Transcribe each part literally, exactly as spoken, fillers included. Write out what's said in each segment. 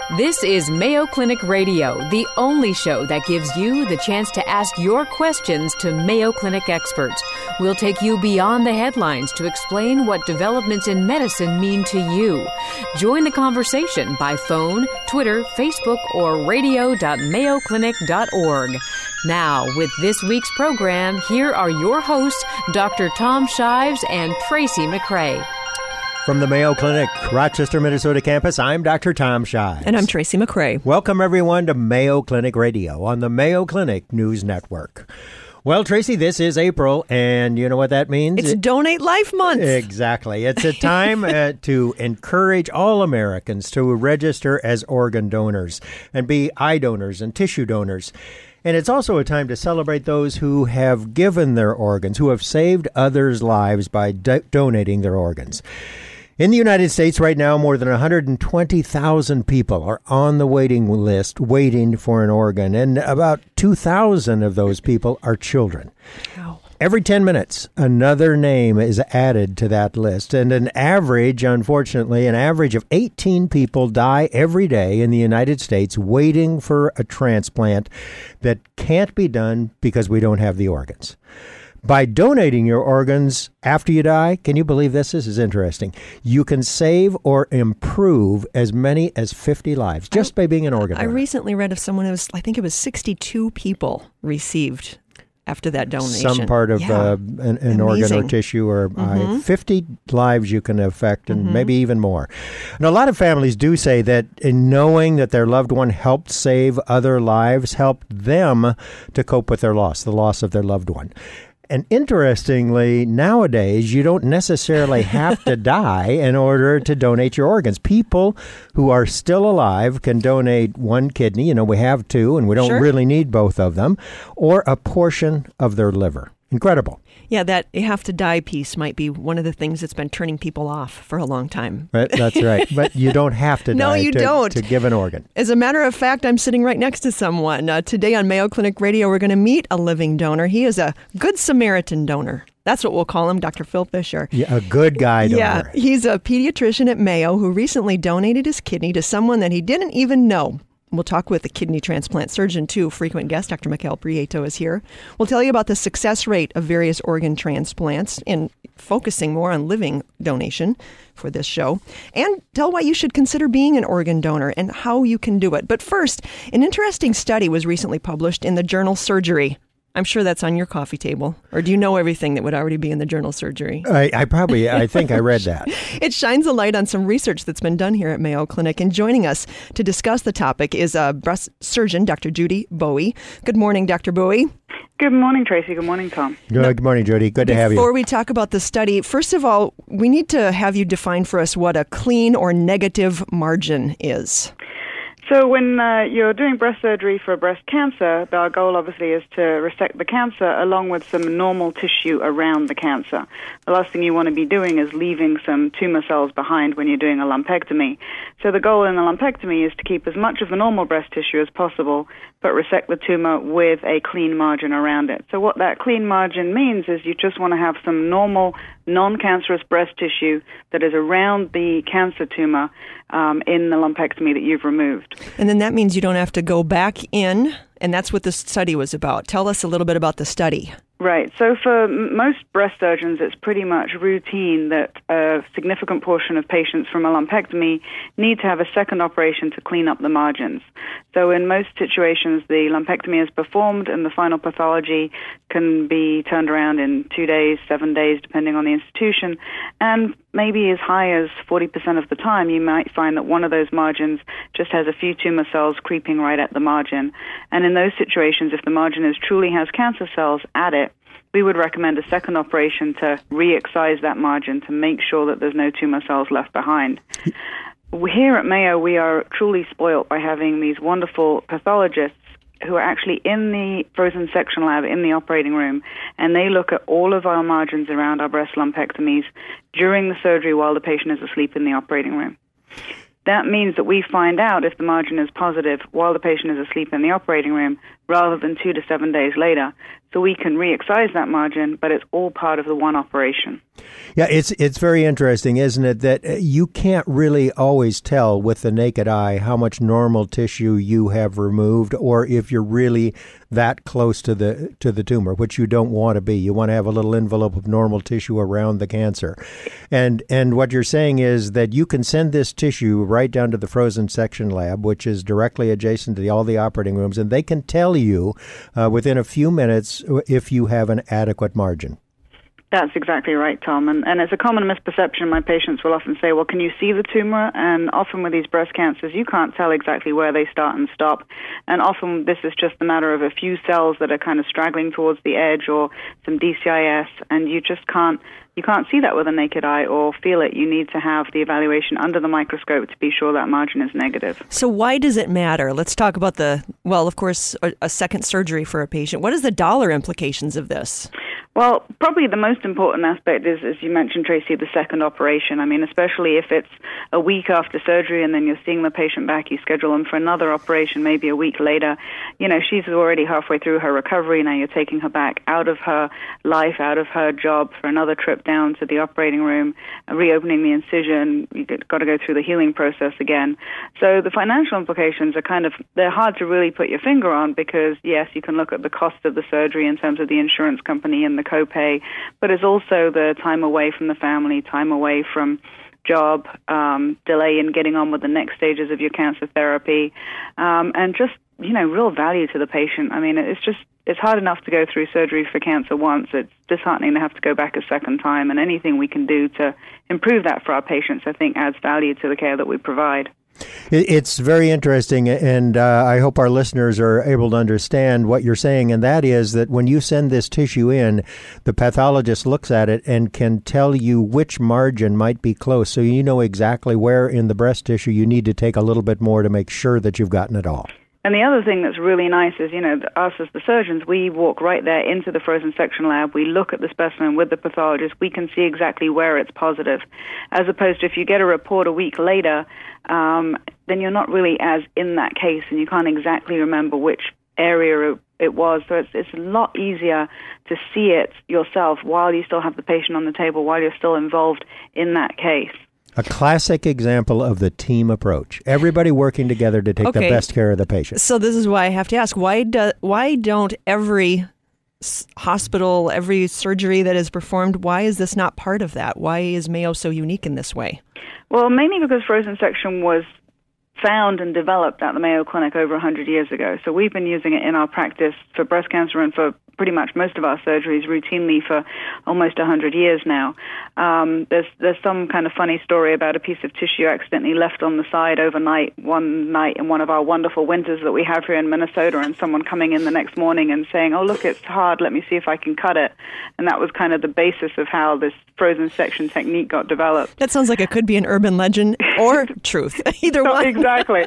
This is Mayo Clinic Radio, the only show that gives you the chance to ask your questions to Mayo Clinic experts. We'll take you beyond the headlines to explain what developments in medicine mean to you. Join the conversation by phone, Twitter, Facebook, or radio dot mayo clinic dot org. Now, with this week's program, here are your hosts, Doctor Tom Shives and Tracy McCray. From the Mayo Clinic, Rochester, Minnesota campus, I'm Doctor Tom Shives. And I'm Tracy McCray. Welcome, everyone, to Mayo Clinic Radio on the Mayo Clinic News Network. Well, Tracy, this is April, and you know what that means? It's it, Donate Life Month. Exactly. It's a time uh, to encourage all Americans to register as organ donors and be eye donors and tissue donors. And it's also a time to celebrate those who have given their organs, who have saved others' lives by do- donating their organs. In the United States right now, more than one hundred twenty thousand people are on the waiting list waiting for an organ, and about two thousand of those people are children. Wow. Every ten minutes, another name is added to that list, and an average, unfortunately, an average of eighteen people die every day in the United States waiting for a transplant that can't be done because we don't have the organs. By donating your organs after you die, can you believe this? This is interesting. You can save or improve as many as fifty lives just by being an organ donor. I recently read of someone who was, I think it was sixty-two people received after that donation. Some part of yeah. uh, an, an organ or tissue or Mm-hmm. eye. fifty lives you can affect, and Mm-hmm. maybe even more. And a lot of families do say that in knowing that their loved one helped save other lives, helped them to cope with their loss, the loss of their loved one. And interestingly, nowadays, you don't necessarily have to die in order to donate your organs. People who are still alive can donate one kidney. You know, we have two, and we don't Sure. really need both of them, or a portion of their liver. Incredible. Yeah, that you have to die piece might be one of the things that's been turning people off for a long time. Right, that's right. But you don't have to No, die you to, don't. to give an organ. As a matter of fact, I'm sitting right next to someone. Uh, today on Mayo Clinic Radio, we're going to meet a living donor. He is a Good Samaritan donor. That's what we'll call him, Doctor Phil Fisher. Yeah, a good guy donor. Yeah, he's a pediatrician at Mayo who recently donated his kidney to someone that he didn't even know. We'll talk with the kidney transplant surgeon, too. Frequent guest, Doctor Mikael Prieto, is here. We'll tell you about the success rate of various organ transplants and focusing more on living donation for this show, and tell why you should consider being an organ donor and how you can do it. But first, an interesting study was recently published in the journal Surgery. I'm sure that's on your coffee table. Or do you know everything that would already be in the journal Surgery? I, I probably, I think I read that. It shines a light on some research that's been done here at Mayo Clinic. And joining us to discuss the topic is a breast surgeon, Doctor Judy Bowie. Good morning, Doctor Bowie. Good morning, Tracy. Good morning, Tom. Good, good morning, Judy. Good to have you. Before we talk about the study, first of all, we need to have you define for us what a clean or negative margin is. So when uh, you're doing breast surgery for breast cancer, our goal obviously is to resect the cancer along with some normal tissue around the cancer. The last thing you want to be doing is leaving some tumor cells behind when you're doing a lumpectomy. So the goal in the lumpectomy is to keep as much of the normal breast tissue as possible, but resect the tumor with a clean margin around it. So what that clean margin means is you just want to have some normal, non-cancerous breast tissue that is around the cancer tumor um, in the lumpectomy that you've removed. And then that means you don't have to go back in, and that's what this study was about. Tell us a little bit about the study. Right. So for m- most breast surgeons, it's pretty much routine that a significant portion of patients from a lumpectomy need to have a second operation to clean up the margins. So in most situations, the lumpectomy is performed and the final pathology can be turned around in two days, seven days, depending on the institution. And maybe as high as forty percent of the time, you might find that one of those margins just has a few tumor cells creeping right at the margin. And in those situations, if the margin is truly has cancer cells at it, we would recommend a second operation to re-excise that margin to make sure that there's no tumor cells left behind. Here at Mayo, we are truly spoilt by having these wonderful pathologists who are actually in the frozen section lab in the operating room, and they look at all of our margins around our breast lumpectomies during the surgery while the patient is asleep in the operating room. That means that we find out if the margin is positive while the patient is asleep in the operating room rather than two to seven days later. So we can re-excise that margin, but it's all part of the one operation. Yeah, it's it's very interesting, isn't it, that you can't really always tell with the naked eye how much normal tissue you have removed, or if you're really that close to the to the tumor, which you don't want to be. You want to have a little envelope of normal tissue around the cancer. And and what you're saying is that you can send this tissue right down to the frozen section lab, which is directly adjacent to the, all the operating rooms, and they can tell you uh, within a few minutes if you have an adequate margin. That's exactly right, Tom. And, and it's a common misperception. My patients will often say, well, can you see the tumor? And often with these breast cancers, you can't tell exactly where they start and stop. And often this is just a matter of a few cells that are kind of straggling towards the edge or some D C I S, and you just can't You can't see that with a naked eye or feel it. You need to have the evaluation under the microscope to be sure that margin is negative. So why does it matter? Let's talk about the, well, of course, a, a second surgery for a patient. What is the dollar implications of this? Well, probably the most important aspect is, as you mentioned, Tracy, the second operation. I mean, especially if it's a week after surgery and then you're seeing the patient back, you schedule them for another operation maybe a week later. You know, she's already halfway through her recovery. Now you're taking her back out of her life, out of her job for another trip down to the operating room, reopening the incision. You've got to go through the healing process again. So the financial implications are kind of, they're hard to really put your finger on because, yes, you can look at the cost of the surgery in terms of the insurance company and the copay, but it's also the time away from the family, time away from job, um, delay in getting on with the next stages of your cancer therapy, um, and just, you know, real value to the patient. I mean, it's just, it's hard enough to go through surgery for cancer once. It's disheartening to have to go back a second time, and anything we can do to improve that for our patients, I think, adds value to the care that we provide. It's very interesting, and uh, I hope our listeners are able to understand what you're saying, and that is that when you send this tissue in, the pathologist looks at it and can tell you which margin might be close, so you know exactly where in the breast tissue you need to take a little bit more to make sure that you've gotten it all. And the other thing that's really nice is, you know, us as the surgeons, we walk right there into the frozen section lab. We look at the specimen with the pathologist. We can see exactly where it's positive. As opposed to if you get a report a week later, um, then you're not really as in that case and you can't exactly remember which area it, it was. So it's, it's a lot easier to see it yourself while you still have the patient on the table, while you're still involved in that case. A classic example of the team approach. Everybody working together to take okay. the best care of the patient. So this is why I have to ask, why do, why don't every hospital, every surgery that is performed, why is this not part of that? Why is Mayo so unique in this way? Well, mainly because frozen section was found and developed at the Mayo Clinic over one hundred years ago. So we've been using it in our practice for breast cancer and for pretty much most of our surgeries routinely for almost one hundred years now. Um, there's there's some kind of funny story about a piece of tissue accidentally left on the side overnight one night in one of our wonderful winters that we have here in Minnesota, and someone coming in the next morning and saying, oh, look, it's hard, let me see if I can cut it. And that was kind of the basis of how this frozen section technique got developed. That sounds like it could be an urban legend or truth, either one. Exactly.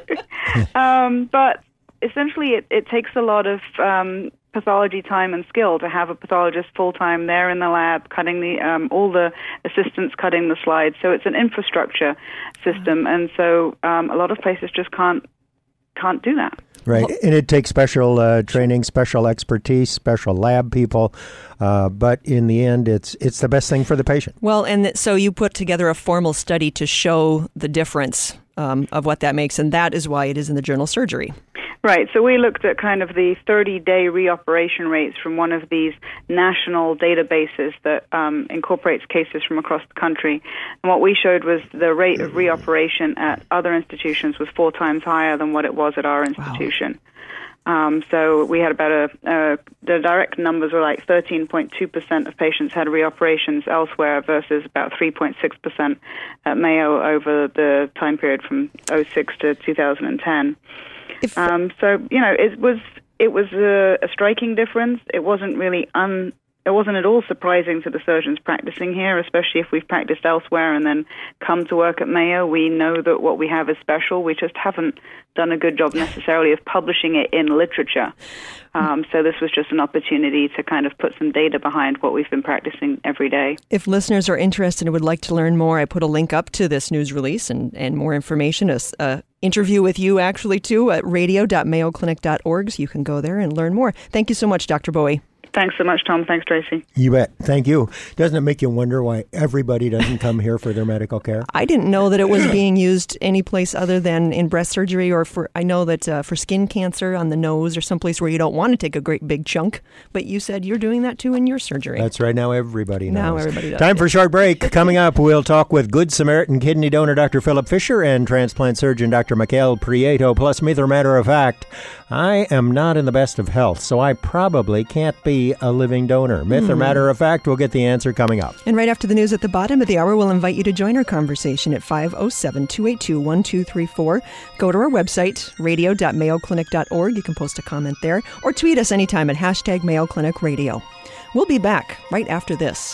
um, but essentially it, it takes a lot of um, pathology time and skill to have a pathologist full-time there in the lab, cutting the um, all the assistants cutting the slides. So it's an infrastructure system, and so um, a lot of places just can't can't do that. Right, and it takes special uh, training, special expertise, special lab people, uh, but in the end, it's it's the best thing for the patient. Well, and th- so you put together a formal study to show the difference um, of what that makes, and that is why it is in the journal Surgery. Right, so we looked at kind of the thirty-day reoperation rates from one of these national databases that um, incorporates cases from across the country. And what we showed was the rate of reoperation at other institutions was four times higher than what it was at our institution. Wow. Um, so we had about a, uh, the direct numbers were like thirteen point two percent of patients had reoperations elsewhere versus about three point six percent at Mayo over the time period from oh six to two thousand ten. If, um, so you know, it was it was a, a striking difference. It wasn't really un. It wasn't at all surprising to the surgeons practicing here, especially if we've practiced elsewhere and then come to work at Mayo. We know that what we have is special. We just haven't done a good job necessarily of publishing it in literature. Um, so this was just an opportunity to kind of put some data behind what we've been practicing every day. If listeners are interested and would like to learn more, I put a link up to this news release and, and more information, a, a interview with you actually too at radio dot mayo clinic dot org, so you can go there and learn more. Thank you so much, Doctor Bowie. Thanks so much, Tom. Thanks, Tracy. You bet. Thank you. Doesn't it make you wonder why everybody doesn't come here for their medical care? I didn't know that it was being used any place other than in breast surgery, or for, I know that uh, for skin cancer on the nose or someplace where you don't want to take a great big chunk, but you said you're doing that too in your surgery. That's right. Now everybody knows. Now everybody does. Time for a short break. Coming up, we'll talk with Good Samaritan kidney donor Doctor Philip Fisher and transplant surgeon Doctor Michael Prieto. Plus, Meether Matter of Fact, I am not in the best of health, so I probably can't be a living donor. Myth or matter of fact, we'll get the answer coming up. And right after the news at the bottom of the hour, we'll invite you to join our conversation at five oh seven, two eight two, one two three four. Go to our website, radio dot mayo clinic dot org. You can post a comment there, or tweet us anytime at hashtag Mayo Clinic Radio. We'll be back right after this.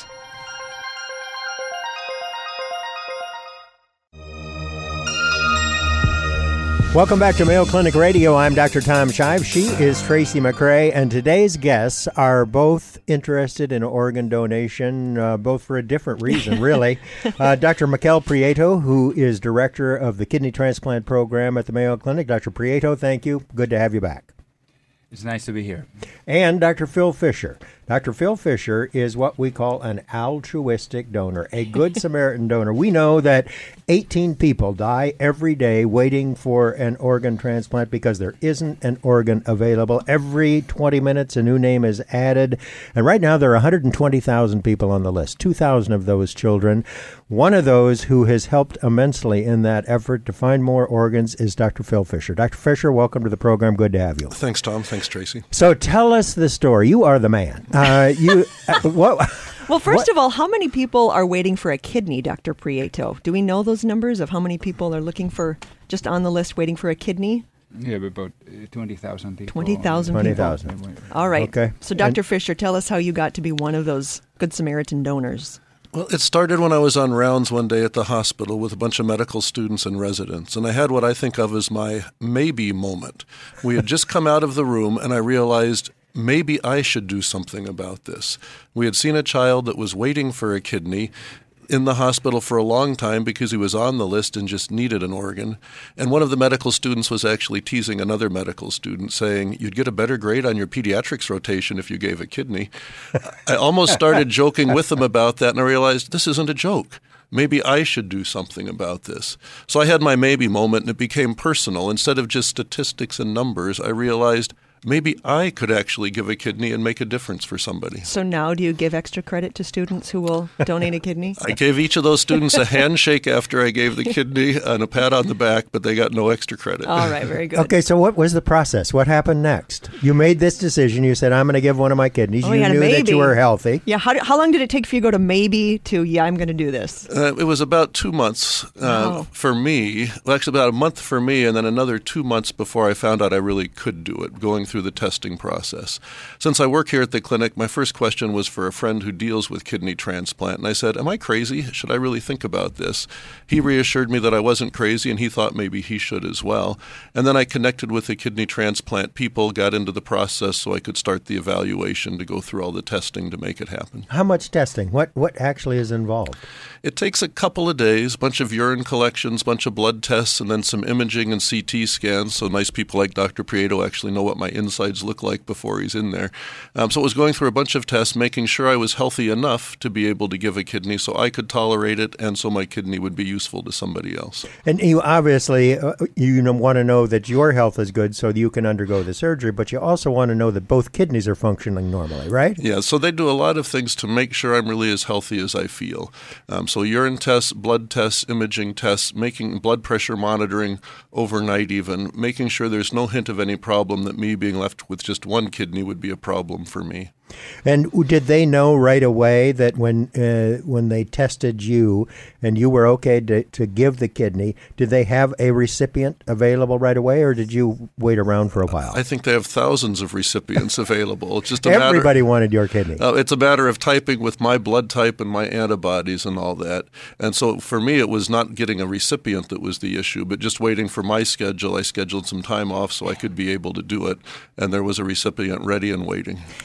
Welcome back to Mayo Clinic Radio. I'm Doctor Tom Shive. She is Tracy McCray, and today's guests are both interested in organ donation, uh, both for a different reason, really. uh, Doctor Michael Prieto, who is director of the kidney transplant program at the Mayo Clinic. Doctor Prieto, thank you. Good to have you back. It's nice to be here. And Doctor Phil Fisher. Doctor Phil Fisher is what we call an altruistic donor, a Good Samaritan donor. We know that eighteen people die every day waiting for an organ transplant because there isn't an organ available. Every twenty minutes, a new name is added. And right now, there are one hundred twenty thousand people on the list, two thousand of those children. One of those who has helped immensely in that effort to find more organs is Doctor Phil Fisher. Doctor Fisher, welcome to the program. Good to have you. Thanks, Tom. Thanks, Tracy. So tell us the story. You are the man. Uh, you, uh, what? Well, first what? of all, how many people are waiting for a kidney, Doctor Prieto? Do we know those numbers of how many people are looking for, just on the list, waiting for a kidney? Yeah, about uh, twenty thousand people. twenty thousand people. twenty thousand. All right. Okay. So, Doctor And- Fisher, tell us how you got to be one of those Good Samaritan donors. Well, it started when I was on rounds one day at the hospital with a bunch of medical students and residents, and I had what I think of as my maybe moment. We had just come out of the room, and I realized maybe I should do something about this. We had seen a child that was waiting for a kidney in the hospital for a long time because he was on the list and just needed an organ. And one of the medical students was actually teasing another medical student, saying, you'd get a better grade on your pediatrics rotation if you gave a kidney. I almost started joking with them about that, and I realized this isn't a joke. Maybe I should do something about this. So I had my maybe moment, and it became personal. Instead of just statistics and numbers, I realized maybe I could actually give a kidney and make a difference for somebody. So now do you give extra credit to students who will donate a kidney? I gave each of those students a handshake after I gave the kidney and a pat on the back, but they got no extra credit. All right, very good. Okay, so what was the process? What happened next? You made this decision. You said, I'm going to give one of my kidneys. Oh, you yeah, knew maybe. that you were healthy. Yeah, how, how long did it take for you to go to maybe to, yeah, I'm going to do this? Uh, it was about two months uh, Wow. for me. Well, actually, about a month for me, and then another two months before I found out I really could do it, going through the testing process. Since I work here at the clinic, my first question was for a friend who deals with kidney transplant, and I said, am I crazy? Should I really think about this? He reassured me that I wasn't crazy, and he thought maybe he should as well. And then I connected with the kidney transplant people, got into the process so I could start the evaluation to go through all the testing to make it happen. How much testing? What what actually is involved? It takes a couple of days, a bunch of urine collections, bunch of blood tests, and then some imaging and C T scans, so nice people like Doctor Prieto actually know what my insides look like before he's in there. Um, so it was going through a bunch of tests, making sure I was healthy enough to be able to give a kidney so I could tolerate it and so my kidney would be useful to somebody else. And you obviously, uh, you want to know that your health is good so that you can undergo the surgery, but you also want to know that both kidneys are functioning normally, right? Yeah, so they do a lot of things to make sure I'm really as healthy as I feel. Um, so urine tests, blood tests, imaging tests, making blood pressure monitoring overnight even, making sure there's no hint of any problem that me being left with just one kidney would be a problem for me. And did they know right away that when uh, when they tested you and you were okay to, to give the kidney, did they have a recipient available right away, or did you wait around for a while? I think they have thousands of recipients available. It's just a Everybody matter, wanted your kidney. Uh, it's a matter of typing with my blood type and my antibodies and all that. And so for me, it was not getting a recipient that was the issue, but just waiting for my schedule. I scheduled some time off so I could be able to do it, and there was a recipient ready and waiting. Doctor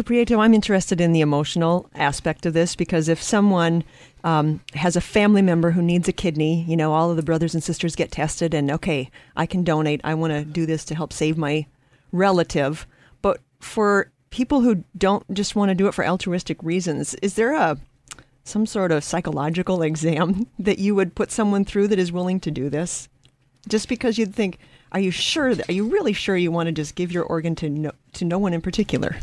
Prieto, I'm interested in the emotional aspect of this because if someone um, has a family member who needs a kidney, you know, all of the brothers and sisters get tested and, okay, I can donate. I want to do this to help save my relative. But for people who don't just want to do it for altruistic reasons, is there a some sort of psychological exam that you would put someone through that is willing to do this? Just because you'd think, are you sure, that, are you really sure you want to just give your organ to no, to no one in particular?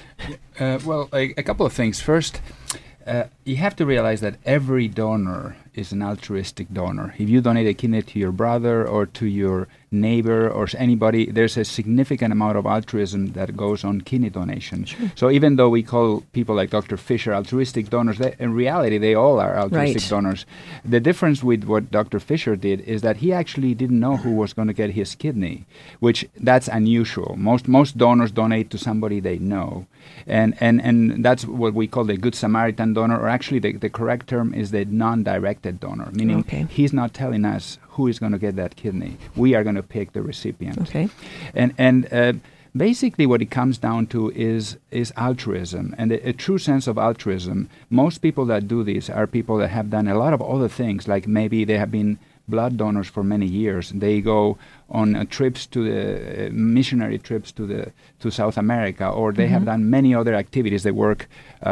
Uh, well, a, a couple of things. First, uh, you have to realize that every donor is an altruistic donor. If you donate a kidney to your brother or to your neighbor or anybody, there's a significant amount of altruism that goes on kidney donation. Sure. So even though we call people like Doctor Fisher altruistic donors, they, in reality, they all are altruistic right. donors. The difference with what Doctor Fisher did is that he actually didn't know who was going to get his kidney, which that's unusual. Most most donors donate to somebody they know. And and, and that's what we call the Good Samaritan donor, or actually the, the correct term is the non-directed donor, meaning okay. he's not telling us who is going to get that kidney. We are going to pick the recipient. Okay. And and uh, basically what it comes down to is is altruism, and a, a true sense of altruism. Most people that do this are people that have done a lot of other things, like maybe they have been blood donors for many years. They go on uh, trips to the uh, missionary trips to the to South America, or they mm-hmm. have done many other activities. They work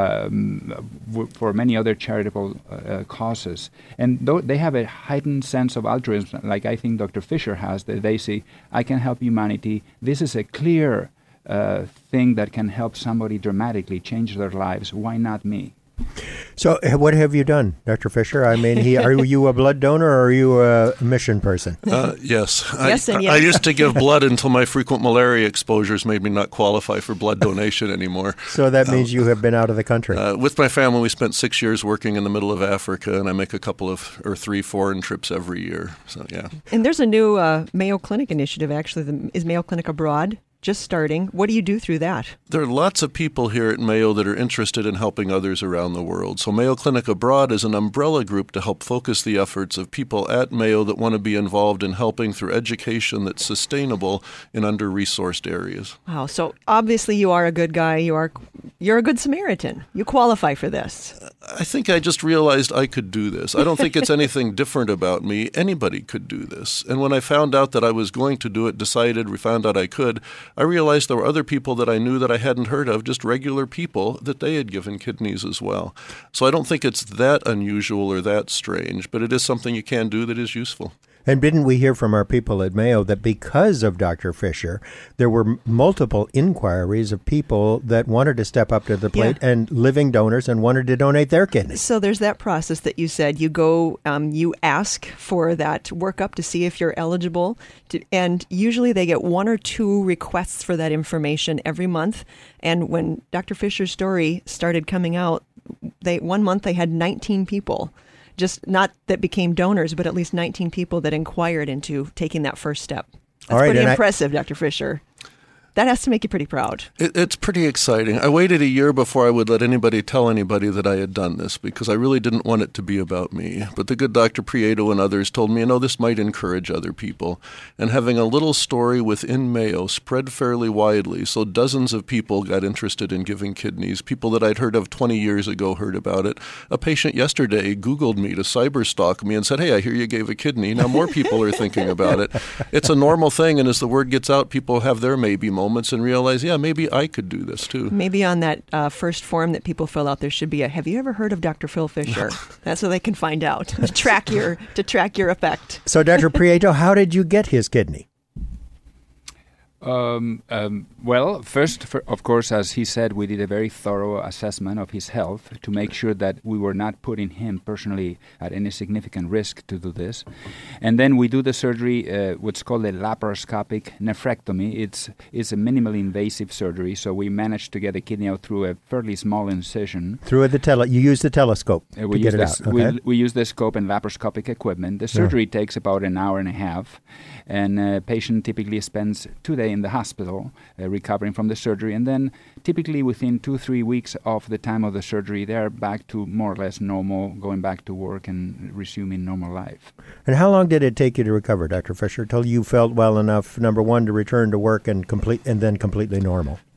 um, w- for many other charitable uh, causes, and th- they have a heightened sense of altruism, like I think Doctor Fisher has. That they say, "I can help humanity. This is a clear uh, thing that can help somebody dramatically change their lives. Why not me?" So what have you done, Doctor Fisher? I mean, he, are you a blood donor or are you a mission person? Uh, yes. yes, I, and yes. I used to give blood until my frequent malaria exposures made me not qualify for blood donation anymore. So that means uh, you have been out of the country. Uh, with my family, we spent six years working in the middle of Africa, and I make a couple of, or three foreign trips every year. So, yeah. And there's a new uh, Mayo Clinic initiative, actually. The, is Mayo Clinic Abroad just starting? What do you do through that? There are lots of people here at Mayo that are interested in helping others around the world. So Mayo Clinic Abroad is an umbrella group to help focus the efforts of people at Mayo that want to be involved in helping through education that's sustainable in under-resourced areas. Wow. So obviously you are a good guy. You are you're a good Samaritan. You qualify for this. I think I just realized I could do this. I don't think it's anything different about me. Anybody could do this. And when I found out that I was going to do it, decided, we found out I could, I realized there were other people that I knew that I hadn't heard of, just regular people, that they had given kidneys as well. So I don't think it's that unusual or that strange, but it is something you can do that is useful. And didn't we hear from our people at Mayo that because of Doctor Fisher, there were multiple inquiries of people that wanted to step up to the plate yeah. and living donors and wanted to donate their kidneys? So there's that process that you said. You go, um, you ask for that workup to see if you're eligible. To, and usually they get one or two requests for that information every month. And when Doctor Fisher's story started coming out, they one month they had nineteen people. Just not that became donors, but at least nineteen people that inquired into taking that first step. That's All right, pretty and impressive, I, Doctor Fisher. That has to make you pretty proud. It, it's pretty exciting. I waited a year before I would let anybody tell anybody that I had done this because I really didn't want it to be about me. But the good Doctor Prieto and others told me, you know, this might encourage other people. And having a little story within Mayo spread fairly widely, so dozens of people got interested in giving kidneys. People that I'd heard of twenty years ago heard about it. A patient yesterday Googled me to cyberstalk me and said, hey, I hear you gave a kidney. Now more people are thinking about it. It's a normal thing, and as the word gets out, people have their maybe moments. moments and realize, yeah, maybe I could do this too. Maybe on that uh, first form that people fill out, there should be a, have you ever heard of Doctor Phil Fisher? That's so they can find out, to track your, to track your effect. So Doctor Prieto, how did you get his kidney? Um, um, well, first, for, of course, as he said, we did a very thorough assessment of his health to make sure that we were not putting him personally at any significant risk to do this. And then we do the surgery, uh, what's called a laparoscopic nephrectomy. It's it's a minimally invasive surgery, so we managed to get the kidney out through a fairly small incision. Through the tele, you use the telescope uh, we to use get it this, out. Okay. We, we use the scope and laparoscopic equipment. The surgery yeah. takes about an hour and a half, and a patient typically spends two days in the hospital uh, recovering from the surgery, and then typically within two, three weeks of the time of the surgery, they're back to more or less normal, going back to work and resuming normal life. And how long did it take you to recover, Doctor Fisher, till you felt well enough, number one, to return to work and complete, and then completely normal?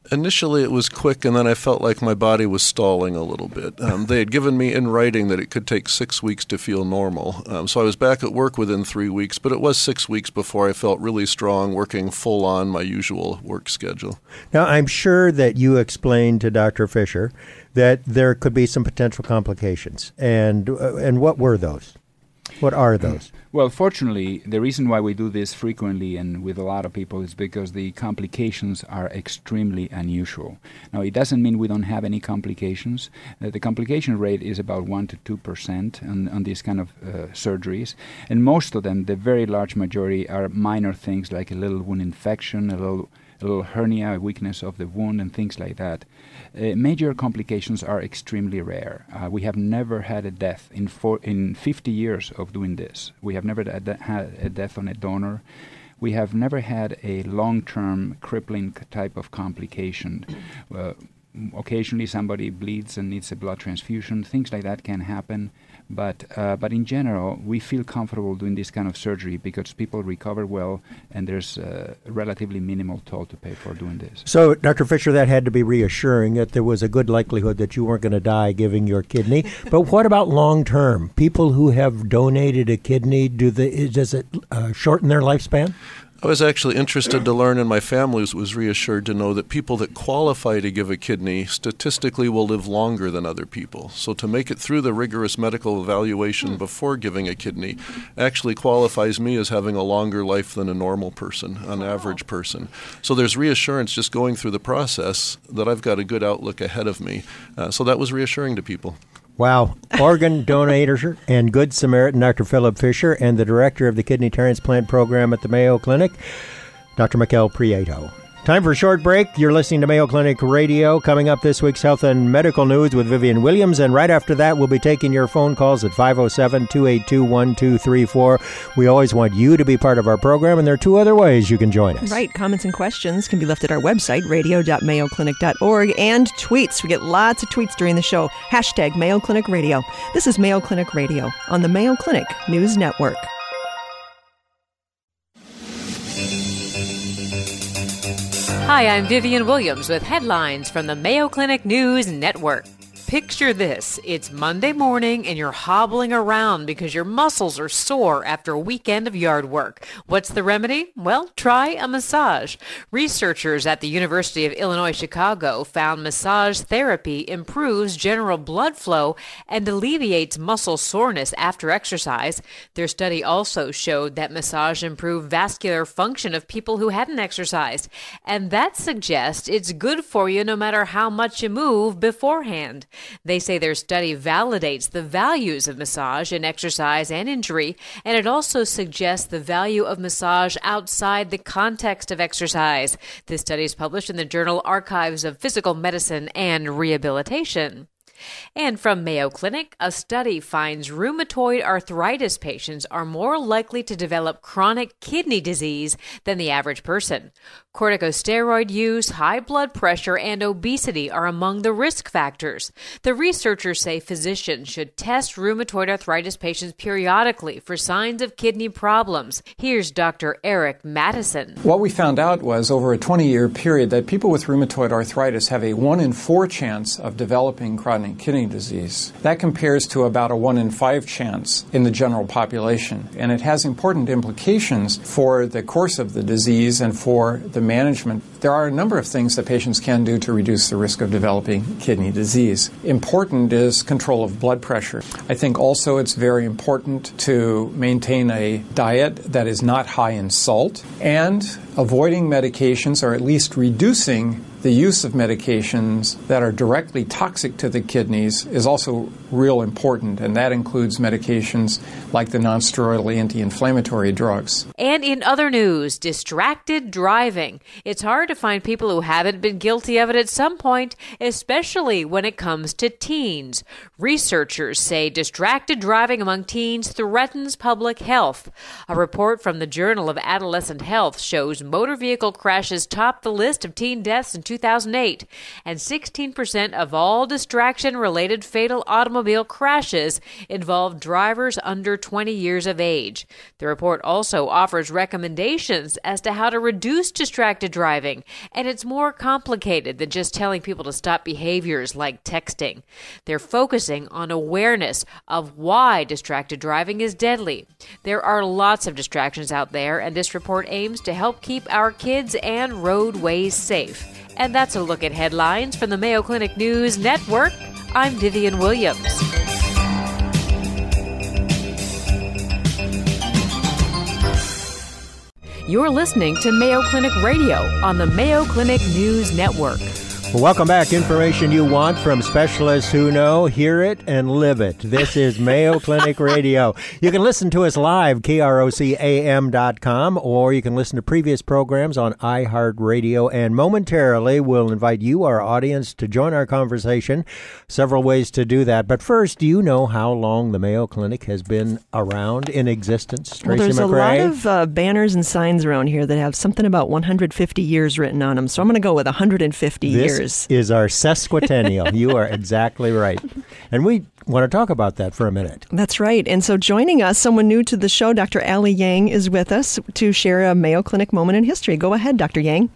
Initially, it was quick, and then I felt like my body was stalling a little bit. Um, they had given me in writing that it could take six weeks to feel normal. Um, so I was back at work within three weeks, but it was six weeks before I felt really strong, working full on my usual work schedule. Now, I'm sure that you explained to Doctor Fisher that there could be some potential complications. And, uh, and what were those? What are those? Well, fortunately, the reason why we do this frequently and with a lot of people is because the complications are extremely unusual. Now, it doesn't mean we don't have any complications. Uh, the complication rate is about one to two percent on, on these kind of uh, surgeries. And most of them, the very large majority, are minor things like a little wound infection, a little a little hernia, a weakness of the wound, and things like that. Uh, major complications are extremely rare. Uh, we have never had a death in four, in fifty years of doing this. We have never had a, had a death on a donor. We have never had a long-term crippling type of complication. Uh, occasionally somebody bleeds and needs a blood transfusion. Things like that can happen. But uh, but in general, we feel comfortable doing this kind of surgery because people recover well, and there's uh, a relatively minimal toll to pay for doing this. So, Doctor Fisher, that had to be reassuring that there was a good likelihood that you weren't going to die giving your kidney. But what about long term? People who have donated a kidney, do they, does it uh, shorten their lifespan? I was actually interested to learn, and my family was reassured to know that people that qualify to give a kidney statistically will live longer than other people. So to make it through the rigorous medical evaluation before giving a kidney actually qualifies me as having a longer life than a normal person, an average person. So there's reassurance just going through the process that I've got a good outlook ahead of me. Uh, so that was reassuring to people. Wow. Organ donator and Good Samaritan, Doctor Philip Fisher, and the director of the kidney transplant program at the Mayo Clinic, Doctor Mikel Prieto. Time for a short break. You're listening to Mayo Clinic Radio. Coming up, this week's Health and Medical News with Vivian Williams. And right after that, we'll be taking your phone calls at five oh seven, two eight two, one two three four. We always want you to be part of our program, and there are two other ways you can join us. Right. Comments and questions can be left at our website, radio dot mayo clinic dot org, and tweets. We get lots of tweets during the show. Hashtag Mayo Clinic Radio. This is Mayo Clinic Radio on the Mayo Clinic News Network. Hi, I'm Vivian Williams with headlines from the Mayo Clinic News Network. Picture this. It's Monday morning and you're hobbling around because your muscles are sore after a weekend of yard work. What's the remedy? Well, try a massage. Researchers at the University of Illinois Chicago found massage therapy improves general blood flow and alleviates muscle soreness after exercise. Their study also showed that massage improved vascular function of people who hadn't exercised. And that suggests it's good for you no matter how much you move beforehand. They say their study validates the values of massage in exercise and injury, and it also suggests the value of massage outside the context of exercise. This study is published in the journal Archives of Physical Medicine and Rehabilitation. And from Mayo Clinic, a study finds rheumatoid arthritis patients are more likely to develop chronic kidney disease than the average person. Corticosteroid use, high blood pressure, and obesity are among the risk factors. The researchers say physicians should test rheumatoid arthritis patients periodically for signs of kidney problems. Here's Doctor Eric Madison. What we found out was over a twenty-year period that people with rheumatoid arthritis have a one in four chance of developing chronic kidney disease. That compares to about a one in five chance in the general population. And it has important implications for the course of the disease and for the management. There are a number of things that patients can do to reduce the risk of developing kidney disease. Important is control of blood pressure. I think also it's very important to maintain a diet that is not high in salt and avoiding medications, or at least reducing the use of medications that are directly toxic to the kidneys, is also real important, and that includes medications like the nonsteroidal anti-inflammatory drugs. And in other news, distracted driving. It's hard to find people who haven't been guilty of it at some point, especially when it comes to teens. Researchers say distracted driving among teens threatens public health. A report from the Journal of Adolescent Health shows motor vehicle crashes top the list of teen deaths in two thousand eight, and sixteen percent of all distraction-related fatal automobile crashes involve drivers under twenty years of age. The report also offers recommendations as to how to reduce distracted driving. driving, and it's more complicated than just telling people to stop behaviors like texting. They're focusing on awareness of why distracted driving is deadly. There are lots of distractions out there, and this report aims to help keep our kids and roadways safe. And that's a look at headlines from the Mayo Clinic News Network. I'm Vivian Williams. You're listening to Mayo Clinic Radio on the Mayo Clinic News Network. Well, welcome back. Information you want from specialists who know, hear it, and live it. This is Mayo Clinic Radio. You can listen to us live, K R O C A M dot com, or you can listen to previous programs on iHeartRadio. And momentarily, we'll invite you, our audience, to join our conversation. Several ways to do that. But first, do you know how long the Mayo Clinic has been around in existence, Tracy Well, there's McRae? a lot of uh, banners and signs around here that have something about one hundred fifty years written on them. So I'm going to go with one hundred fifty this years. This is our sesquicentennial. You are exactly right. And we want to talk about that for a minute. That's right. And so joining us, someone new to the show, Doctor Allie Yang, is with us to share a Mayo Clinic moment in history. Go ahead, Doctor Yang.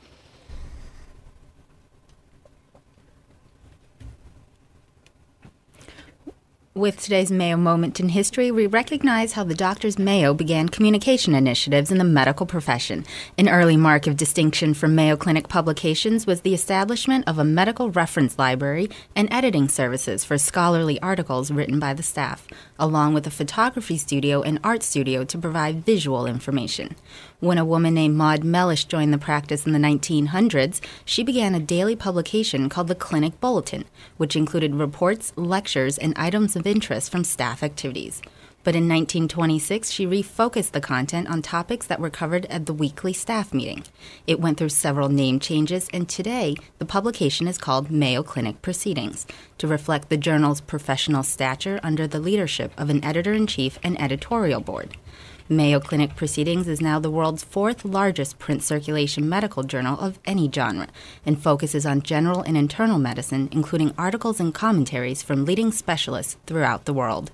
With today's Mayo Moment in History, we recognize how the Doctors Mayo began communication initiatives in the medical profession. An early mark of distinction from Mayo Clinic publications was the establishment of a medical reference library and editing services for scholarly articles written by the staff, along with a photography studio and art studio to provide visual information. When a woman named Maud Mellish joined the practice in the nineteen hundreds, she began a daily publication called the Clinic Bulletin, which included reports, lectures, and items of interest from staff activities. But in nineteen twenty-six, she refocused the content on topics that were covered at the weekly staff meeting. It went through several name changes, and today the publication is called Mayo Clinic Proceedings, to reflect the journal's professional stature under the leadership of an editor-in-chief and editorial board. Mayo Clinic Proceedings is now the world's fourth largest print circulation medical journal of any genre and focuses on general and internal medicine, including articles and commentaries from leading specialists throughout the world.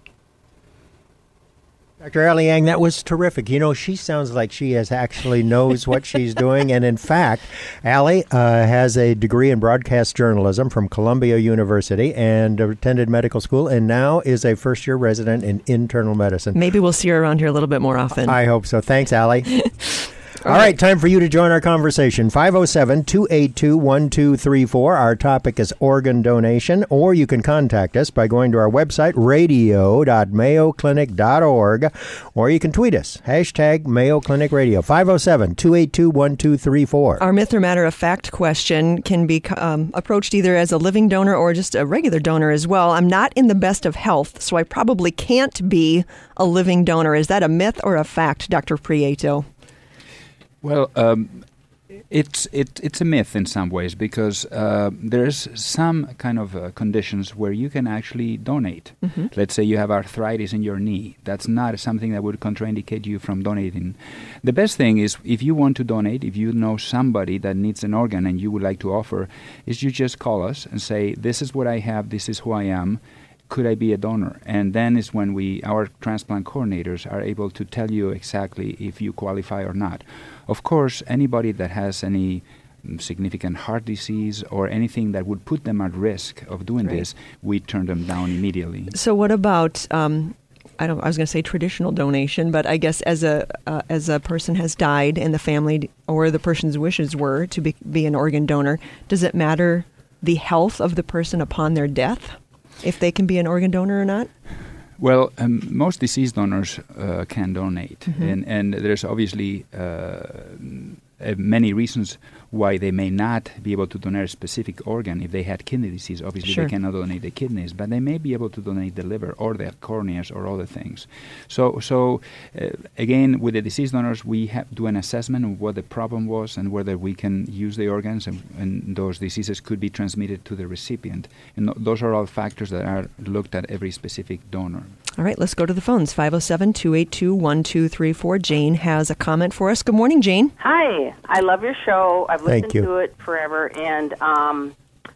Doctor Allie Yang, that was terrific. You know, she sounds like she has actually knows what she's doing. And in fact, Allie uh, has a degree in broadcast journalism from Columbia University and attended medical school and now is a first-year resident in internal medicine. Maybe we'll see her around here a little bit more often. I hope so. Thanks, Allie. All right, time for you to join our conversation. five oh seven, two eight two, one two three four. Our topic is organ donation, or you can contact us by going to our website, radio dot mayo clinic dot org, or you can tweet us, hashtag Mayo Clinic Radio, five oh seven, two eight two, one two three four. Our myth or matter of fact question can be um, approached either as a living donor or just a regular donor as well. I'm not in the best of health, so I probably can't be a living donor. Is that a myth or a fact, Doctor Prieto? Well, um, it's it, it's a myth in some ways because uh, there's some kind of uh, conditions where you can actually donate. Mm-hmm. Let's say you have arthritis in your knee. That's not something that would contraindicate you from donating. The best thing is if you want to donate, if you know somebody that needs an organ and you would like to offer, is you just call us and say, this is what I have, this is who I am. Could I be a donor? And then is when we, our transplant coordinators are able to tell you exactly if you qualify or not. Of course, anybody that has any significant heart disease or anything that would put them at risk of doing right. this, we turn them down immediately. So what about, um, I don't, I was going to say traditional donation, but I guess as a uh, as a person has died and the family or the person's wishes were to be, be an organ donor, does it matter the health of the person upon their death? If they can be an organ donor or not? Well, um, most deceased donors uh, can donate, Mm-hmm. and and there's obviously uh, uh, many reasons why they may not be able to donate a specific organ. If they had kidney disease, obviously Sure. they cannot donate the kidneys, but they may be able to donate the liver or the corneas or other things. So, so uh, again, with the deceased donors, we have do an assessment of what the problem was and whether we can use the organs, and, and those diseases could be transmitted to the recipient. And th- those are all factors that are looked at every specific donor. All right, let's go to the phones. five oh seven, two eight two, one two three four. Jane has a comment for us. Good morning, Jane. Hi. I love your show. I've Thank listened you. to it forever. And um,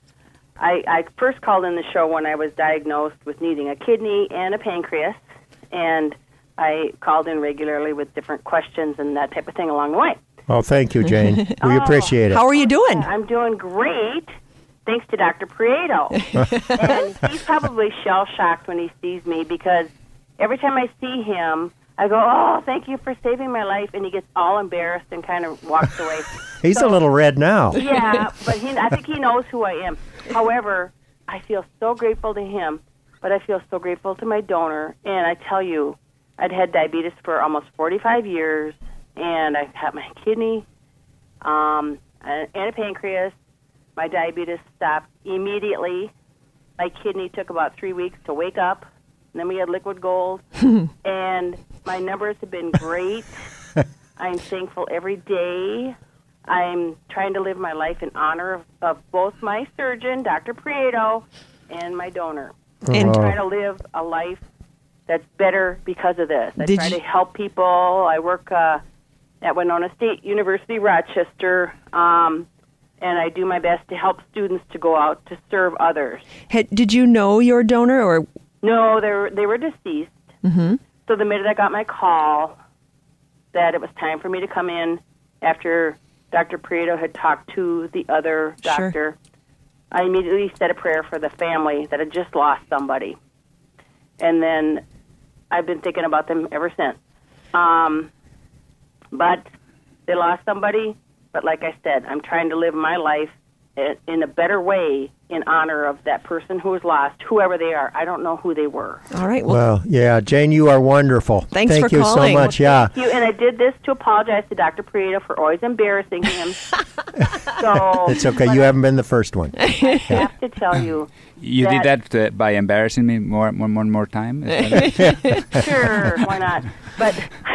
I, I first called in the show when I was diagnosed with needing a kidney and a pancreas. And I called in regularly with different questions and that type of thing along the way. Oh, thank you, Jane. We Oh, appreciate it. How are you doing? I'm doing great, thanks to Doctor Prieto. And he's probably shell-shocked when he sees me because every time I see him, I go, oh, thank you for saving my life, and he gets all embarrassed and kind of walks away. He's So- a little red now. Yeah, but he, I think he knows who I am. However, I feel so grateful to him, but I feel so grateful to my donor. And I tell you, I'd had diabetes for almost forty-five years, and I've had my kidney um, and a pancreas. My diabetes stopped immediately. My kidney took about three weeks to wake up. And then we had liquid gold. And my numbers have been great. I'm thankful every day. I'm trying to live my life in honor of, of both my surgeon, Doctor Prieto, and my donor. And Oh. Try to live a life that's better because of this. I Did try you- to help people. I work uh, at Winona State University, Rochester, um, and I do my best to help students to go out to serve others. Had, did you know your donor, or No, they were, they were deceased. mm-hmm. So the minute I got my call that it was time for me to come in after Doctor Prieto had talked to the other Sure. doctor, I immediately said a prayer for the family that had just lost somebody. And then I've been thinking about them ever since. Um, but they lost somebody, but like I said, I'm trying to live my life i- in a better way in honor of that person who was lost, whoever they are. I don't know who they were. all right? Well, Well, yeah, Jane, you are wonderful. Thanks Thank for you calling. so much. Yeah. Thank you, and I did this to apologize to Doctor Prieto for always embarrassing him. so It's okay. but You haven't been the first one. I have to tell you, You did That- that uh, by embarrassing me more, more, more, more time. Is that it? sure, why not? But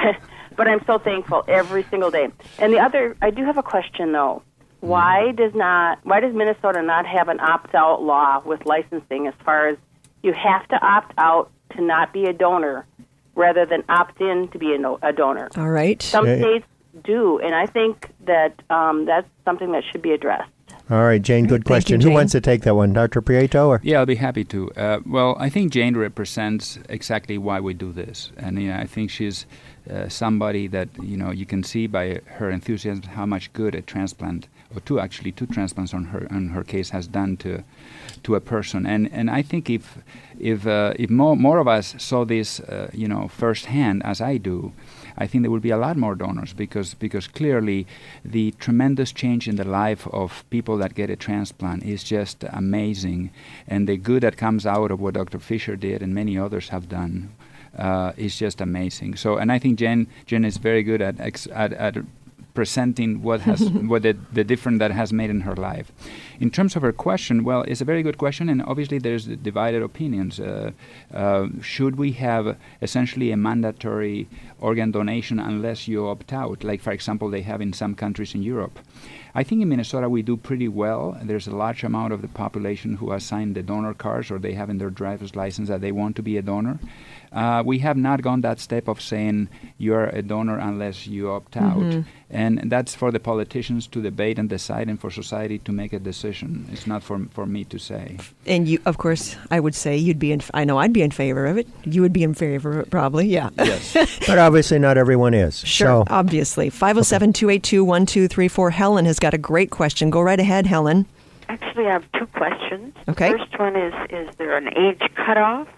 but I'm so thankful every single day. And the other, I do have a question though. Why does not? Why does Minnesota not have an opt-out law with licensing? As far as you have to opt out to not be a donor, rather than opt in to be a, no, a donor. all right. Some Yeah. states do, and I think that um, that's something that should be addressed. All right, Jane, good Thank you, question. Who Jane. wants to take that one? Doctor Prieto? Or? Yeah, I'll be happy to. Uh, well, I think Jane represents exactly why we do this, and you know, I think she's uh, somebody that you know you can see by her enthusiasm how much good a transplant, or two actually two transplants on her on her case has done to to a person. And and I think if if uh, if more more of us saw this, uh, you know, firsthand as I do, I think there would be a lot more donors because because clearly the tremendous change in the life of people that get a transplant is just amazing, and the good that comes out of what Doctor Fisher did and many others have done uh, is just amazing. So, and I think Jen Jen is very good at ex- at, at presenting what has what the, the difference that has made in her life. In terms of her question, well, it's a very good question, and obviously there's divided opinions. Uh, uh, should we have essentially a mandatory organ donation unless you opt out, like for example they have in some countries in Europe? I think in Minnesota we do pretty well. There's a large amount of the population who has signed the donor cards, or they have in their driver's license that they want to be a donor. Uh, we have not gone that step of saying you're a donor unless you opt out. Mhm. And that's for the politicians to debate and decide, and for society to make a decision. It's not for for me to say. And you, of course, I would say you'd be in. I know I'd be in favor of it. You would be in favor of it, probably. Yeah. Yes. But obviously not everyone is. Sure. So, Obviously. five oh seven, two eight two, one two three four. Helen has got a great question. Go right ahead, Helen. Actually, I have two questions. Okay. The first one is, is there an age cutoff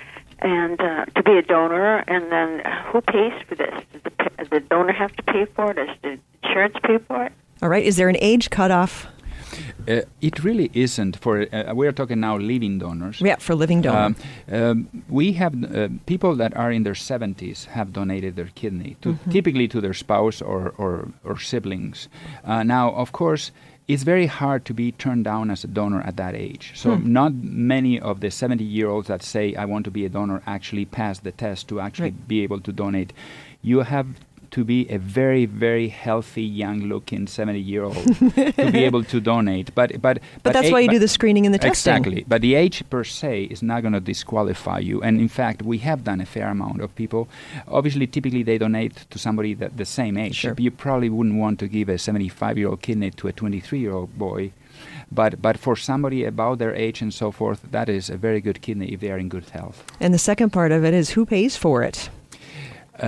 and uh, to be a donor? And then uh, who pays for this? Does the, pa- does the donor have to pay for it? Does the insurance pay for it? All right. Is there an age cutoff? Uh, it really isn't for. Uh, we are talking now living donors. Yeah, for living donor. Um, um, we have uh, people that are in their seventies have donated their kidney, to, Mhm. typically to their spouse or, or, or siblings. Uh, now, of course, it's very hard to be turned down as a donor at that age. So Hmm. not many of the seventy-year-olds that say, I want to be a donor, actually pass the test to actually Right. be able to donate. You have to be a very, very healthy, young-looking seventy-year-old to be able to donate. But but but that's a- why you but- do the screening and the testing. Exactly. But the age per se is not going to disqualify you. And in fact, we have done a fair amount of people. Obviously, typically they donate to somebody that the same age. Sure. You probably wouldn't want to give a seventy-five-year-old kidney to a twenty-three-year-old boy. But but for somebody about their age and so forth, that is a very good kidney if they are in good health. And the second part of it is who pays for it? Uh,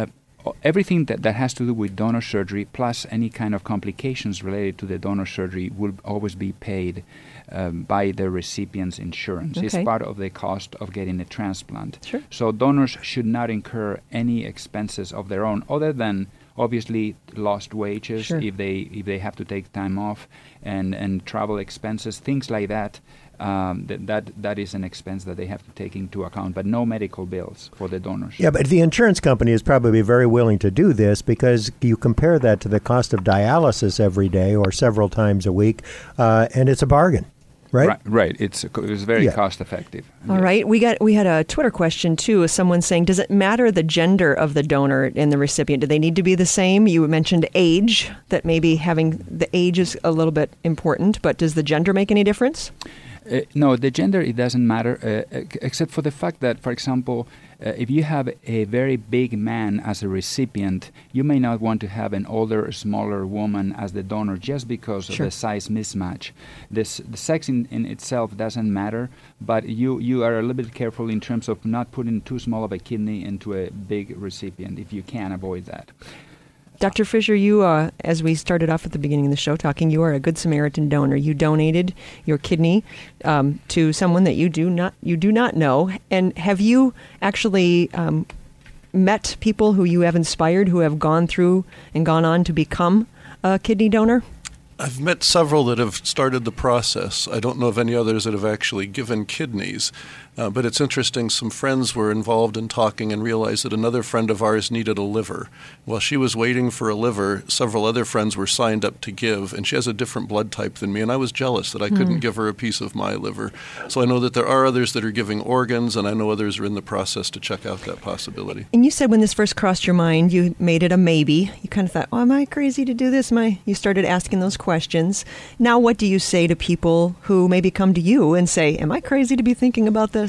everything that, that has to do with donor surgery plus any kind of complications related to the donor surgery will always be paid um, by the recipient's insurance. Okay. It's part of the cost of getting a transplant. Sure. So donors should not incur any expenses of their own other than obviously lost wages Sure. if they if they have to take time off and, and travel expenses, things like that. Um, that, that that is an expense that they have to take into account, but no medical bills for the donors. Yeah, but the insurance company is probably very willing to do this because you compare that to the cost of dialysis every day or several times a week, uh, and it's a bargain, right? Right, right. It's it's very Yeah. cost effective. All Yes. right. We got we had a Twitter question too. Someone saying, does it matter the gender of the donor and the recipient? Do they need to be the same? You mentioned age, that maybe having the age is a little bit important, but does the gender make any difference? Uh, no, the gender, it doesn't matter, uh, ex- except for the fact that, for example, uh, if you have a very big man as a recipient, you may not want to have an older, smaller woman as the donor just because Sure. of the size mismatch. This, the sex in, in itself doesn't matter, but you, you are a little bit careful in terms of not putting too small of a kidney into a big recipient if you can avoid that. Doctor Fisher, you, uh, as we started off at the beginning of the show talking, you are a Good Samaritan donor. You donated your kidney um, to someone that you do not you do not know. And have you actually um, met people who you have inspired who have gone through and gone on to become a kidney donor? I've met several that have started the process. I don't know of any others that have actually given kidneys. Uh, but it's interesting, some friends were involved in talking and realized that another friend of ours needed a liver. While she was waiting for a liver, several other friends were signed up to give, and she has a different blood type than me, and I was jealous that I Mm. couldn't give her a piece of my liver. So I know that there are others that are giving organs, and I know others are in the process to check out that possibility. And you said when this first crossed your mind, you made it a maybe. You kind of thought, oh, am I crazy to do this? Am I? You started asking those questions. Now, what do you say to people who maybe come to you and say, am I crazy to be thinking about this?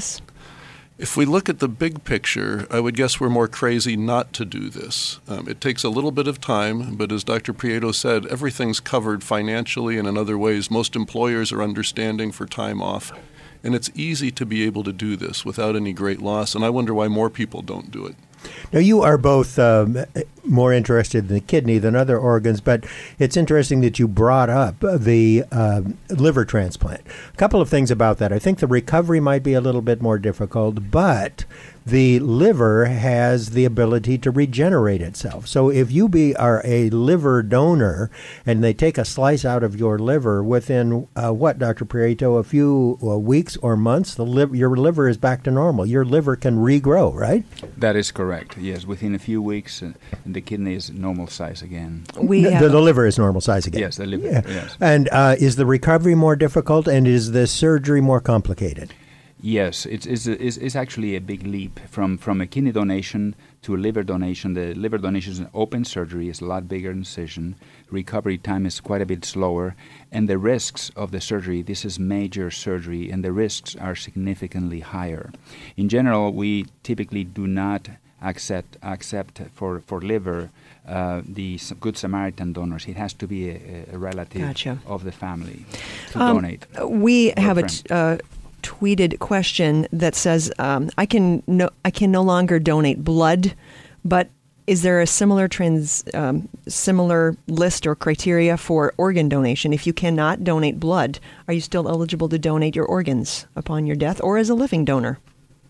If we look at the big picture, I would guess we're more crazy not to do this. Um, it takes a little bit of time, but as Doctor Prieto said, everything's covered financially and in other ways. Most employers are understanding for time off, and it's easy to be able to do this without any great loss, and I wonder why more people don't do it. Now, you are both um, more interested in the kidney than other organs, but it's interesting that you brought up the uh, liver transplant. A couple of things about that. I think the recovery might be a little bit more difficult, but the liver has the ability to regenerate itself. So if you be are a liver donor and they take a slice out of your liver within, uh, what, Doctor Prieto, a few uh, weeks or months, the liv- your liver is back to normal. Your liver can regrow, right? That is correct, yes. Within a few weeks, uh, the kidney is normal size again. We the, have the, the liver is normal size again. Yes, the liver, Yeah. yes. And uh, is the recovery more difficult, and is the surgery more complicated? Yes, it's, it's, it's, it's actually a big leap from, from a kidney donation to a liver donation. The liver donation is an open surgery, it's a lot bigger incision. Recovery time is quite a bit slower. And the risks of the surgery, this is major surgery, and the risks are significantly higher. In general, we typically do not accept accept for, for liver uh, the S- Good Samaritan donors. It has to be a, a relative Gotcha. of the family to Um, donate. We Or have a friend. t- uh, tweeted question that says, um, "I can no, I can no longer donate blood, but is there a similar trans um, similar list or criteria for organ donation? If you cannot donate blood, are you still eligible to donate your organs upon your death, or as a living donor?"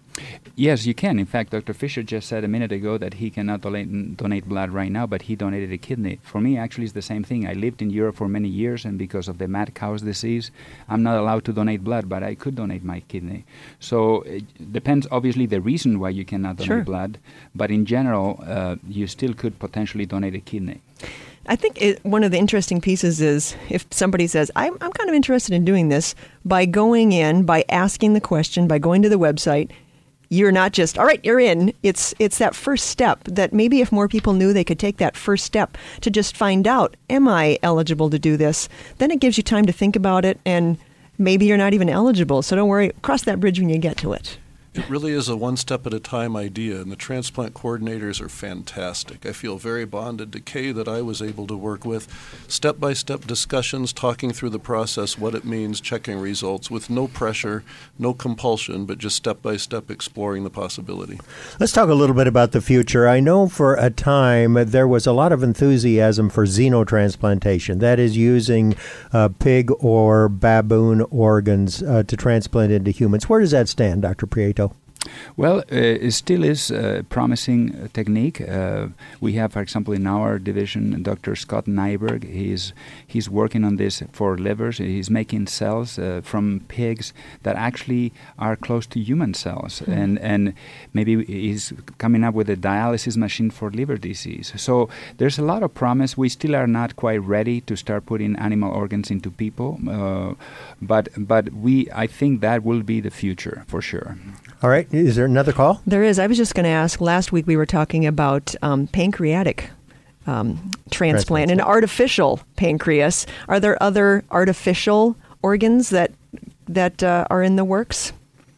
Yes, you can. In fact, Doctor Fisher just said a minute ago that he cannot donate, donate blood right now, but he donated a kidney. For me, actually, it's the same thing. I lived in Europe for many years, and because of the mad cow's disease, I'm not allowed to donate blood, but I could donate my kidney. So it depends, obviously, the reason why you cannot donate Sure. blood, but in general, uh, you still could potentially donate a kidney. I think it, one of the interesting pieces is if somebody says, I'm, I'm kind of interested in doing this, by going in, by asking the question, by going to the website, you're not just, all right, you're in. It's it's that first step that maybe if more people knew they could take that first step to just find out, am I eligible to do this? Then it gives you time to think about it, and maybe you're not even eligible. So don't worry, cross that bridge when you get to it. It really is a one-step-at-a-time idea, and the transplant coordinators are fantastic. I feel very bonded to Kay that I was able to work with. Step-by-step discussions, talking through the process, what it means, checking results, with no pressure, no compulsion, but just step-by-step exploring the possibility. Let's talk a little bit about the future. I know for a time there was a lot of enthusiasm for xenotransplantation, that is using uh, pig or baboon organs uh, to transplant into humans. Where does that stand, Doctor Prieto? Well, uh, it still is a promising uh, technique. Uh, we have, for example, in our division, Doctor Scott Nyberg. He's he's working on this for livers. He's making cells uh, from pigs that actually are close to human cells, mm-hmm. and and maybe he's coming up with a dialysis machine for liver disease. So there's a lot of promise. We still are not quite ready to start putting animal organs into people, uh, but but we I think that will be the future for sure. All right. Is there another call? There is. I was just going to ask, last week we were talking about um, pancreatic um, transplant, an artificial pancreas. Are there other artificial organs that that uh, are in the works?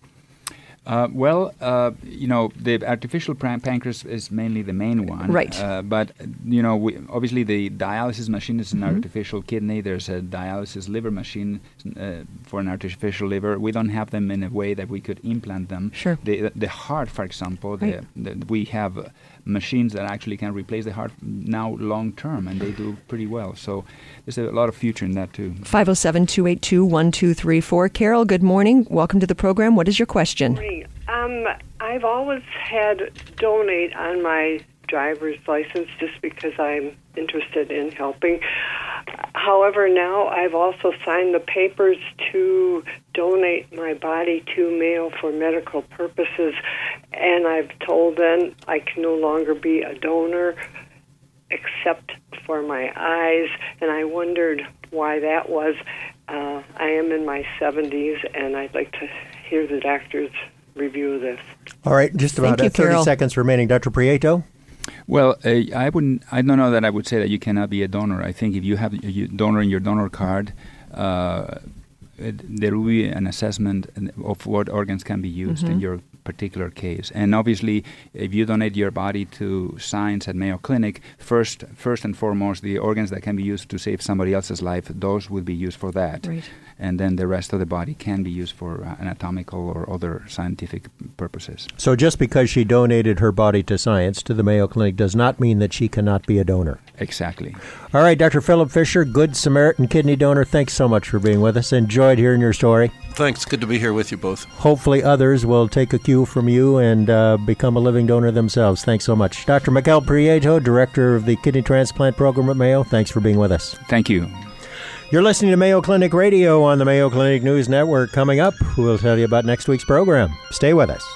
Uh, well, uh, you know, the artificial pan- pancreas is mainly the main one. Right. Uh, but, you know, we, obviously the dialysis machine is an Mm-hmm. artificial kidney. There's a dialysis liver machine uh, for an artificial liver. We don't have them in a way that we could implant them. Sure. The, the heart, for example, Right. the, the, we have uh, machines that actually can replace the heart now long term, and they do pretty well. So there's a lot of future in that, too. five oh seven, two eight two, one two three four. Carol, good morning. Welcome to the program. What is your question? Um, I've always had donate on my driver's license just because I'm interested in helping. However, now I've also signed the papers to donate my body to Mayo for medical purposes, and I've told them I can no longer be a donor except for my eyes, and I wondered why that was. Uh, I am in my seventies, and I'd like to hear the doctor's review of this. All right, just about you, uh, thirty Carol. seconds remaining. Doctor Prieto? Well, uh, I wouldn't. I don't know that I would say that you cannot be a donor. I think if you have a donor in your donor card, uh, it, there will be an assessment of what organs can be used Mm-hmm. in your particular case. And obviously, if you donate your body to science at Mayo Clinic, first, first and foremost, the organs that can be used to save somebody else's life, those will be used for that. Right. And then the rest of the body can be used for uh, anatomical or other scientific purposes. So just because she donated her body to science, to the Mayo Clinic, does not mean that she cannot be a donor. Exactly. All right, Doctor Philip Fisher, Good Samaritan kidney donor, thanks so much for being with us. Enjoyed hearing your story. Thanks. Good to be here with you both. Hopefully others will take a cue from you and uh, become a living donor themselves. Thanks so much. Doctor Miguel Prieto, Director of the Kidney Transplant Program at Mayo, thanks for being with us. Thank you. You're listening to Mayo Clinic Radio on the Mayo Clinic News Network. Coming up, we'll tell you about next week's program. Stay with us.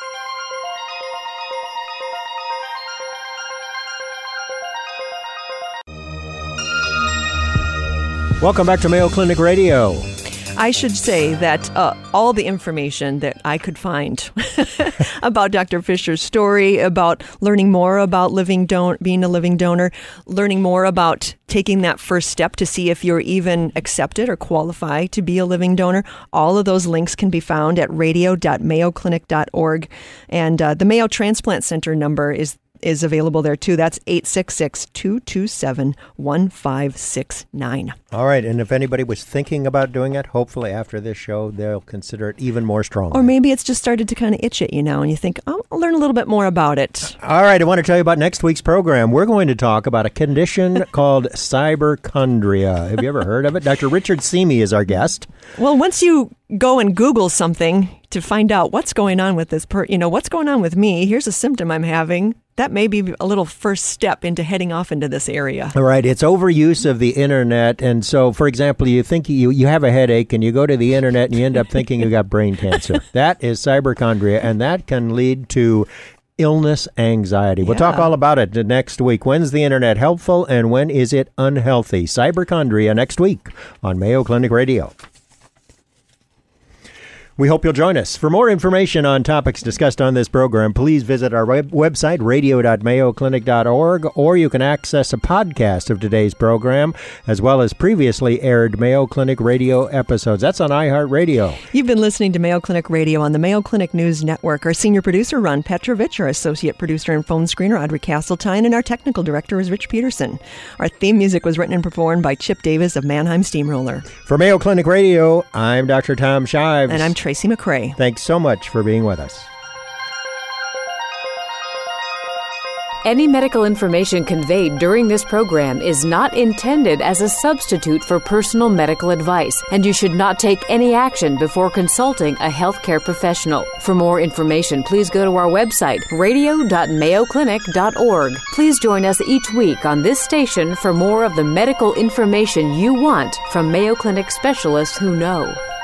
Welcome back to Mayo Clinic Radio. I should say that uh, all the information that I could find about Doctor Fisher's story, about learning more about living don- being a living donor, learning more about taking that first step to see if you're even accepted or qualify to be a living donor, all of those links can be found at radio dot mayo clinic dot org. And uh, the Mayo Transplant Center number is is available there too. That's eight six six, two two seven, one five six nine. All right, and if anybody was thinking about doing it, hopefully after this show, they'll consider it even more strongly. Or maybe it's just started to kind of itch at you now, and you think, oh, I'll learn a little bit more about it. All right, I want to tell you about next week's program. We're going to talk about a condition called cyberchondria. Have you ever heard of it? Doctor Richard Simi is our guest. Well, once you go and Google something to find out what's going on with this, per- you know, what's going on with me, here's a symptom I'm having, that may be a little first step into heading off into this area. All right, it's overuse of the internet. And so, for example, you think you, you have a headache and you go to the internet and you end up thinking you got brain cancer. That is cyberchondria, and that can lead to illness, anxiety. We'll Yeah. talk all about it next week. When's the internet helpful and when is it unhealthy? Cyberchondria next week on Mayo Clinic Radio. We hope you'll join us. For more information on topics discussed on this program, please visit our web- website, radio dot mayo clinic dot org, or you can access a podcast of today's program, as well as previously aired Mayo Clinic Radio episodes. That's on iHeartRadio. You've been listening to Mayo Clinic Radio on the Mayo Clinic News Network. Our senior producer, Ron Petrovich, our associate producer and phone screener, Audrey Castletine, and our technical director is Rich Peterson. Our theme music was written and performed by Chip Davis of Mannheim Steamroller. For Mayo Clinic Radio, I'm Doctor Tom Shives. And I'm Tracy McCrae. Thanks so much for being with us. Any medical information conveyed during this program is not intended as a substitute for personal medical advice, and you should not take any action before consulting a healthcare professional. For more information, please go to our website, radio dot mayo clinic dot org. Please join us each week on this station for more of the medical information you want from Mayo Clinic specialists who know.